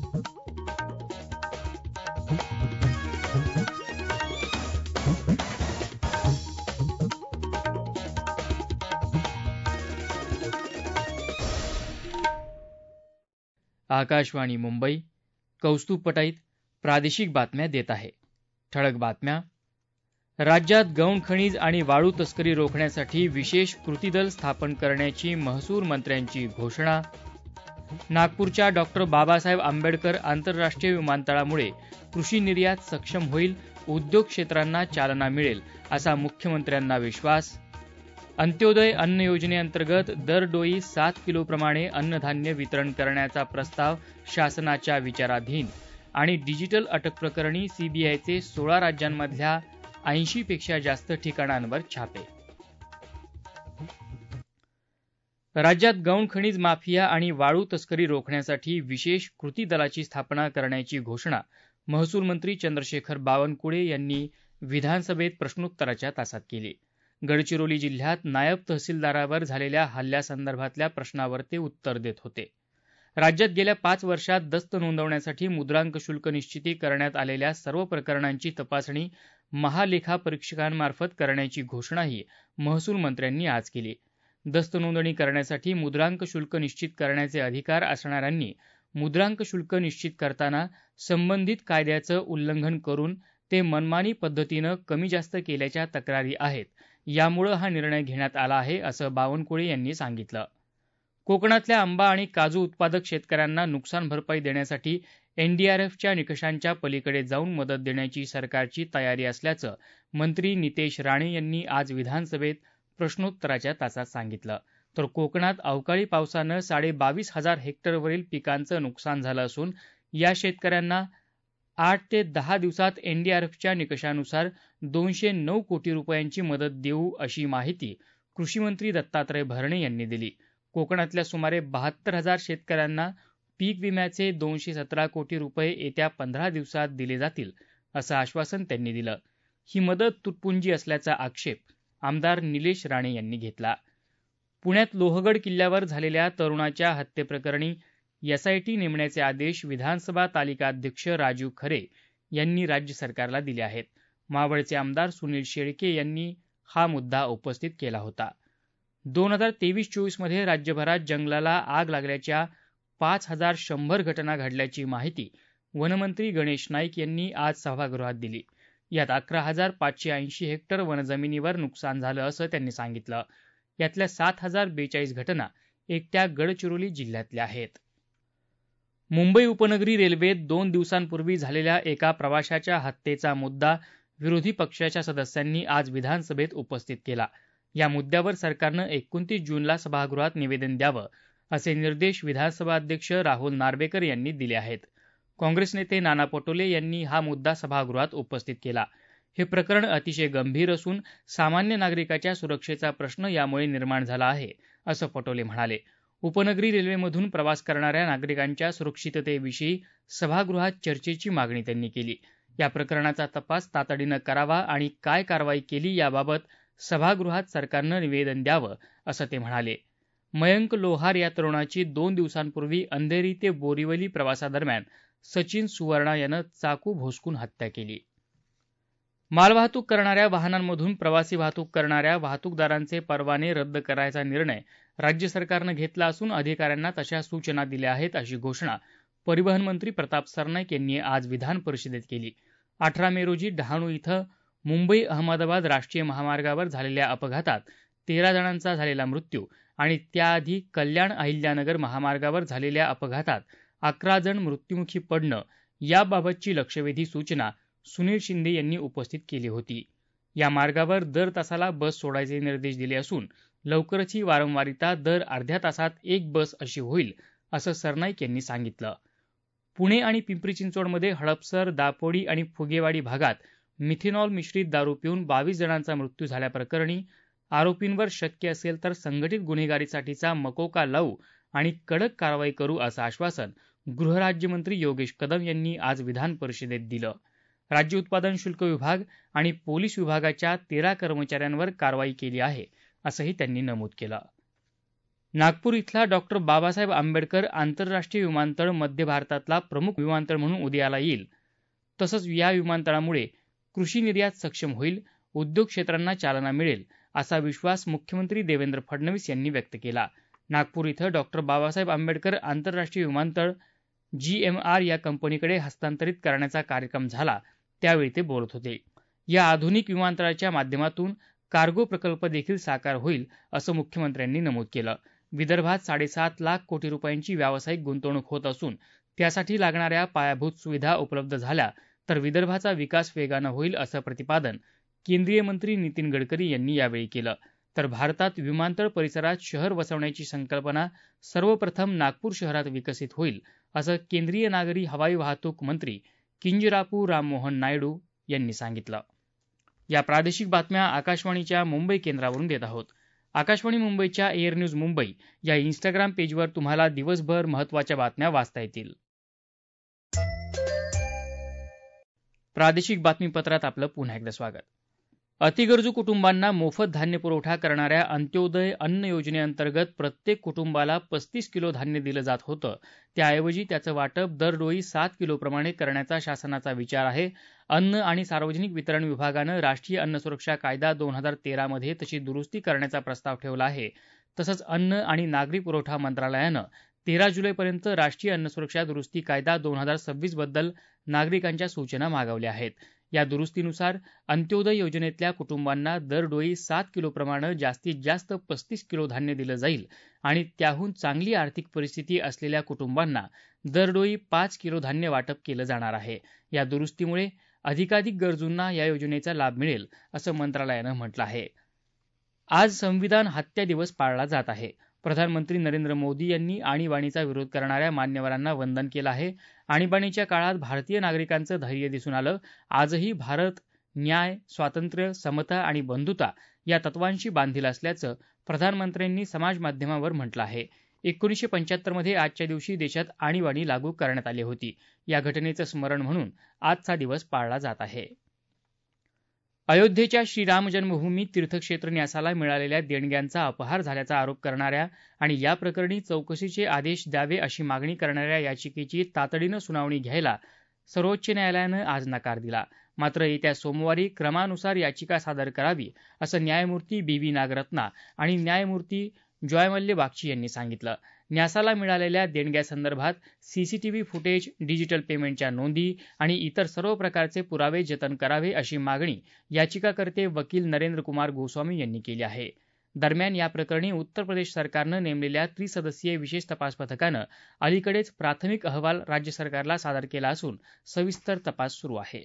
आकाशवाणी मुंबई. कौस्तुभ पटाईत प्रादेशिक बातम्या देत आहे. ठळक बातम्या. राज्यात गौण खनिज आणि वाळू तस्करी रोखण्यासाठी विशेष कृती दल स्थापन करण्याची महसूल मंत्र्यांची घोषणा. नागपूरच्या डॉ. बाबासाहेब आंबेडकर आंतरराष्ट्रीय विमानतळामुळे कृषी निर्यात सक्षम होईल, उद्योग क्षेत्रांना चालना मिळेल, असा मुख्यमंत्र्यांना विश्वास. अंत्योदय अन्न योजनेअंतर्गत दरडोई 7 किलोप्रमाणे अन्नधान्य वितरण करण्याचा प्रस्ताव शासनाच्या विचाराधीन. आणि डिजिटल अटक प्रकरणी सीबीआयचे 16 राज्यांमधल्या 80 पेक्षा जास्त ठिकाणांवर छापे. राज्यात गौण खनिज माफिया आणि वाळू तस्करी रोखण्यासाठी विशेष कृती दलाची स्थापना करण्याची घोषणा महसूल मंत्री चंद्रशेखर बावनकुळे यांनी विधानसभेत प्रश्नोत्तराच्या तासात केली. गडचिरोली जिल्ह्यात नायब तहसीलदारावर झालेल्या हल्ल्यासंदर्भातल्या प्रश्नावर ते उत्तर देत होते. राज्यात गेल्या 5 वर्षात दस्त नोंदवण्यासाठी मुद्रांक शुल्क निश्चिती करण्यात आलेल्या सर्व प्रकरणांची तपासणी महालेखापरीक्षकांमार्फत करण्याची घोषणाही महसूल मंत्र्यांनी आज केली. दस्त नोंदणी करण्यासाठी मुद्रांक शुल्क निश्चित करण्याचे अधिकार असणाऱ्यांनी मुद्रांक शुल्क निश्चित करताना संबंधित कायद्याचं उल्लंघन करून ते मनमानी पद्धतीनं कमी जास्त केल्याच्या तक्रारी आहेत. यामुळे हा निर्णय घेण्यात आला आहे, असं बावनकुळे यांनी सांगितलं. कोकणातल्या आंबा आणि काजू उत्पादक शेतकऱ्यांना नुकसान भरपाई देण्यासाठी एनडीआरएफच्या निकषांच्या पलीकडे जाऊन मदत देण्याची सरकारची तयारी असल्याचं मंत्री नितेश राणे यांनी आज विधानसभेत प्रश्नोत्तराच्या तासात सांगितलं. तर कोकणात अवकाळी पावसानं 22,500 हेक्टरवरील पिकांचं नुकसान झालं असून या शेतकऱ्यांना 8 ते 10 दिवसात एनडीआरएफच्या निकषानुसार 209 कोटी रुपयांची मदत देऊ, अशी माहिती कृषीमंत्री दत्तात्रय भरणे यांनी दिली. कोकणातल्या सुमारे 72,000 शेतकऱ्यांना पीक विम्याचे 217 कोटी रुपये येत्या 15 दिवसात दिले जातील, असं आश्वासन त्यांनी दिलं. ही मदत तुटपुंजी असल्याचा आक्षेप आमदार निलेश राणे यांनी घेतला. पुण्यात लोहगड किल्ल्यावर झालेल्या तरुणाच्या हत्येप्रकरणी एसआयटी नेमण्याचे आदेश विधानसभा तालिकाध्यक्ष राजू खरे यांनी राज्य सरकारला दिले आहेत. मावळचे आमदार सुनील शेळके यांनी हा मुद्दा उपस्थित केला होता. 2023-24 मध्ये राज्यभरात जंगलाला आग लागल्याच्या 5,100 घटना घडल्याची माहिती वनमंत्री गणेश नाईक यांनी आज सभागृहात दिली. यात 11,580 हेक्टर वनजमिनीवर नुकसान झालं असं त्यांनी सांगितलं. यातल्या 7,042 घटना एकट्या गडचिरोली जिल्ह्यातल्या आहेत. मुंबई उपनगरी रेल्वेत 2 दिवसांपूर्वी झालेल्या एका प्रवाशाच्या हत्येचा मुद्दा विरोधी पक्षाच्या सदस्यांनी आज विधानसभेत उपस्थित केला. या मुद्द्यावर सरकारनं 29 जूनला सभागृहात निवेदन द्यावं, असे निर्देश विधानसभा अध्यक्ष राहुल नार्वेकर यांनी दिले आहेत. काँग्रेस नेते नाना पटोले यांनी हा मुद्दा सभागृहात उपस्थित केला. हे प्रकरण अतिशय गंभीर असून सामान्य नागरिकाच्या सुरक्षेचा प्रश्न यामुळे निर्माण झाला आहे, असं पटोले म्हणाले. उपनगरी रेल्वेमधून प्रवास करणाऱ्या नागरिकांच्या सुरक्षिततेविषयी सभागृहात चर्चेची मागणी त्यांनी केली. या प्रकरणाचा तपास तातडीनं करावा आणि काय कारवाई केली याबाबत सभागृहात सरकारनं निवेदन द्यावं, असं ते म्हणाले. मयंक लोहार या तरुणाची 2 दिवसांपूर्वी अंधेरी ते बोरिवली प्रवासादरम्यान सचिन सुवर्णा यानं चाकू भोसकून हत्या केली. मालवाहतूक करणाऱ्या वाहनांमधून प्रवासी वाहतूक करणाऱ्या वाहतूकदारांचे परवाने रद्द करायचा निर्णय राज्य सरकारनं घेतला असून अधिकाऱ्यांना तशा सूचना दिल्या आहेत, अशी घोषणा परिवहन मंत्री प्रताप सरनाईक यांनी आज विधान परिषदेत केली. 18 मे रोजी डहाणू इथं मुंबई अहमदाबाद राष्ट्रीय महामार्गावर झालेल्या अपघातात 13 जणांचा झालेला मृत्यू आणि त्याआधी कल्याण अहिल्यानगर महामार्गावर झालेल्या अपघातात 11 जण मृत्युमुखी पडणं याबाबतची लक्षवेधी सूचना सुनील शिंदे यांनी उपस्थित केली होती. या मार्गावर दर तासाला बस सोडायचे निर्देश दिले असून लवकरच ही वारंवारिता दर अर्ध्या तासात 1 बस अशी होईल, असं सरनाईक यांनी सांगितलं. पुणे आणि पिंपरी चिंचवडमध्ये हडपसर, दापोडी आणि फुगेवाडी भागात मिथेनॉल मिश्रित दारू पिऊन 22 जणांचा मृत्यू झाल्याप्रकरणी आरोपींवर शक्य असेल तर संघटित गुन्हेगारीसाठीचा मकोका लावू आणि कडक कारवाई करू, असं आश्वासन गृहराज्यमंत्री योगेश कदम यांनी आज विधान परिषदेत दिलं. राज्य उत्पादन शुल्क विभाग आणि पोलीस विभागाच्या 13 कर्मचाऱ्यांवर कारवाई केली आहे, असंही त्यांनी नमूद केलं. नागपूर इथला डॉ. बाबासाहेब आंबेडकर आंतरराष्ट्रीय विमानतळ मध्य भारतातला प्रमुख विमानतळ म्हणून उदयाला येईल. तसंच या विमानतळामुळे कृषी निर्यात सक्षम होईल, उद्योग क्षेत्रांना चालना मिळेल, असा विश्वास मुख्यमंत्री देवेंद्र फडणवीस यांनी व्यक्त केला. नागपूर इथं डॉ. बाबासाहेब आंबेडकर आंतरराष्ट्रीय विमानतळ GMR या कंपनीकडे हस्तांतरित करण्याचा कार्यक्रम झाला त्यावेळी ते बोलत होते. या आधुनिक विमानतळाच्या माध्यमातून कार्गो प्रकल्प देखील साकार होईल, असं मुख्यमंत्र्यांनी नमूद केलं. विदर्भात 7.5 लाख कोटी रुपयांची व्यावसायिक गुंतवणूक होत असून त्यासाठी लागणाऱ्या पायाभूत सुविधा उपलब्ध झाल्या तर विदर्भाचा विकास वेगानं होईल, असं प्रतिपादन केंद्रीय मंत्री नितीन गडकरी यांनी यावेळी केलं. तर भारतात विमानतळ परिसरात शहर वसवण्याची संकल्पना सर्वप्रथम नागपूर शहरात विकसित होईल, असं केंद्रीय नागरी हवाई वाहतूक मंत्री किंजरापू राममोहन नायडू यांनी सांगितलं. या प्रादेशिक बातम्या आकाशवाणीच्या मुंबई केंद्रावरून देत आहोत. आकाशवाणी मुंबईच्या एअर न्यूज मुंबई या इंस्टाग्राम पेजवर तुम्हाला दिवसभर महत्त्वाच्या बातम्या वाचता येतील. प्रादेशिक बातमीपत्रात आपलं पुन्हा एकदा स्वागत. अतिगरजू कुटुंबांना मोफत धान्य पुरवठा करणाऱ्या अंत्योदय अन्न योजनेअंतर्गत प्रत्येक कुटुंबाला 35 किलो धान्य दिलं जात होतं. त्याऐवजी त्याचं वाटप दरडोळी 7 किलोप्रमाणे करण्याचा शासनाचा विचार आहे. अन्न आणि सार्वजनिक वितरण विभागानं राष्ट्रीय अन्न सुरक्षा कायदा 2013 मध्ये तशी दुरुस्ती करण्याचा प्रस्ताव ठेवला आहे. तसंच अन्न आणि नागरी पुरवठा मंत्रालयानं 13 जुलैपर्यंत राष्ट्रीय अन्न सुरक्षा दुरुस्ती कायदा 2026 बद्दल नागरिकांच्या सूचना मागवल्या आहेत. या दुरुस्तीनुसार अंत्योदय योजनेतल्या कुटुंबांना दरडोळी 7 किलोप्रमाणे जास्तीत जास्त 35 किलो धान्य दिलं जाईल आणि त्याहून चांगली आर्थिक परिस्थिती असलेल्या कुटुंबांना दरडोळी 5 किलो धान्य वाटप केलं जाणार आहे. या दुरुस्तीमुळे अधिकाधिक गरजूंना या योजनेचा लाभ मिळेल, असं मंत्रालयानं म्हटलं आहे. आज संविधान हत्या दिवस पाळला जात आहे. प्रधानमंत्री नरेंद्र मोदी यांनी आणीबाणीचा विरोध करणाऱ्या मान्यवरांना वंदन केलं आहे. आणीबाणीच्या काळात भारतीय नागरिकांचं धैर्य दिसून आलं. आजही भारत न्याय, स्वातंत्र्य, समता आणि बंधुता या तत्वांशी बांधील असल्याचं प्रधानमंत्र्यांनी समाजमाध्यमावर म्हटलं आहे. 1975 मध्ये आजच्या दिवशी देशात आणीबाणी लागू करण्यात आली होती. या घटनेचं स्मरण म्हणून आजचा दिवस पाळला जात आहे. अयोध्येच्या श्रीराम जन्मभूमी तीर्थक्षेत्र न्यासाला मिळालेल्या देणग्यांचा अपहार झाल्याचा आरोप करणाऱ्या आणि या प्रकरणी चौकशीचे आदेश द्यावे अशी मागणी करणाऱ्या याचिकेची तातडीनं सुनावणी घ्यायला सर्वोच्च न्यायालयानं आज नकार दिला. मात्र येत्या सोमवारी क्रमानुसार याचिका सादर करावी, असं न्यायमूर्ती BV नागरत्ना आणि न्यायमूर्ती जॉयमल्ले बागची यांनी सांगितलं. न्यासाला मिळालेल्या देणग्यासंदर्भात CCTV फुटेज, डिजिटल पेमेंटच्या नोंदी आणि इतर सर्व प्रकारचे पुरावे जतन करावे अशी मागणी याचिकाकर्ते वकील नरेंद्र कुमार गोस्वामी यांनी केली आहे. दरम्यान या प्रकरणी उत्तर प्रदेश सरकारनं नेमलेल्या त्रिसदस्यीय विशेष तपास पथकानं अलीकडेच प्राथमिक अहवाल राज्य सरकारला सादर केला असून सविस्तर तपास सुरू आहे.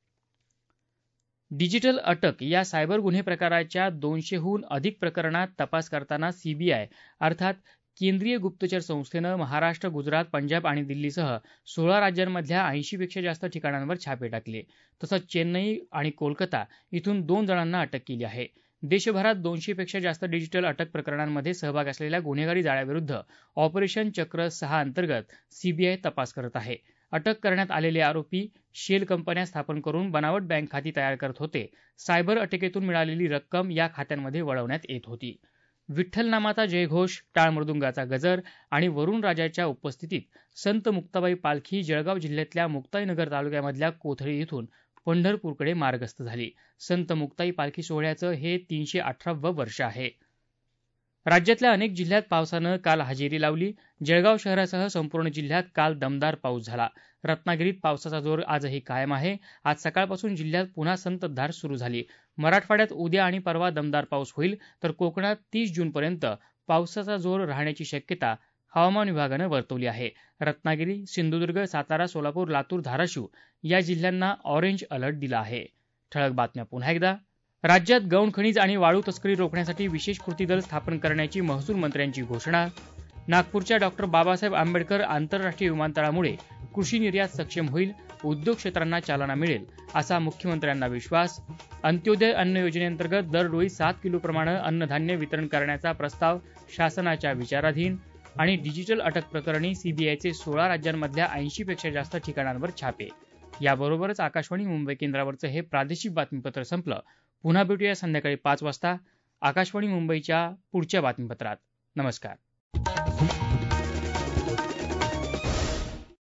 डिजिटल अटक या सायबर गुन्हे प्रकाराच्या 200हून अधिक प्रकरणात तपास करताना CBI अर्थात केंद्रीय गुप्तचर संस्थेनं महाराष्ट्र, गुजरात, पंजाब आणि दिल्लीसह 16 राज्यांमधल्या 80 पेक्षा जास्त ठिकाणांवर छापे टाकले. तसंच चेन्नई आणि कोलकाता इथून 2 जणांना अटक केली आहे. देशभरात 200 पेक्षा जास्त डिजिटल अटक प्रकरणांमध्ये सहभाग असलेल्या गुन्हेगारी जाळ्याविरुद्ध ऑपरेशन चक्र 6 अंतर्गत CBI तपास करत आहे. अटक करण्यात आलेले आरोपी शेल कंपन्या स्थापन करून बनावट बँक खाती तयार करत होते. सायबर अटकेतून मिळालेली रक्कम या खात्यांमध्ये वळवण्यात येत होती. विठ्ठल नामाचा जयघोष, टाळ मृदुंगाचा गजर आणि वरुण राजाच्या उपस्थितीत संत मुक्ताबाई पालखी जळगाव जिल्ह्यातल्या मुक्ताईनगर तालुक्यामधल्या कोथळी इथून पंढरपूरकडे मार्गस्थ झाली. संत मुक्ताई पालखी सोहळ्याचं हे 318वं वर्ष आहे. राज्यातल्या अनेक जिल्ह्यात पावसानं काल हजेरी लावली. जळगाव शहरासह संपूर्ण जिल्ह्यात काल दमदार पाऊस झाला. रत्नागिरीत पावसाचा जोर आजही कायम आहे. आज सकाळपासून जिल्ह्यात पुन्हा संततधार सुरू झाली. मराठवाड्यात उद्या आणि परवा दमदार पाऊस होईल, तर कोकणात 30 जूनपर्यंत पावसाचा जोर राहण्याची शक्यता हवामान विभागानं वर्तवली आहे. रत्नागिरी, सिंधुदुर्ग, सातारा, सोलापूर, लातूर, धाराशिव या जिल्ह्यांना ऑरेंज अलर्ट दिला आहे. ठळक बातम्या पुन्हा एकदा. राज्यात गौण खनिज आणि वाळू तस्करी रोखण्यासाठी विशेष कृती दल स्थापन करण्याची महसूल मंत्र्यांची घोषणा. नागपूरच्या डॉ. बाबासाहेब आंबेडकर आंतरराष्ट्रीय विमानतळामुळे कृषी निर्यात सक्षम होईल, उद्योग क्षेत्रांना चालना मिळेल, असा मुख्यमंत्र्यांना विश्वास. अंत्योदय अन्न योजनेअंतर्गत दरडोळी 7 किलोप्रमाणे अन्नधान्य वितरण करण्याचा प्रस्ताव शासनाच्या विचाराधीन. आणि डिजिटल अटक प्रकरणी CBIचे 16 राज्यांमधल्या 80 पेक्षा जास्त ठिकाणांवर छापे. याबरोबरच आकाशवाणी मुंबई केंद्रावरचं हे प्रादेशिक बातमीपत्र संपलं. पुन्हा भेटूया संध्याकाळी 5 वाजता आकाशवाणी मुंबईच्या पुढच्या बातमीपत्रात. नमस्कार.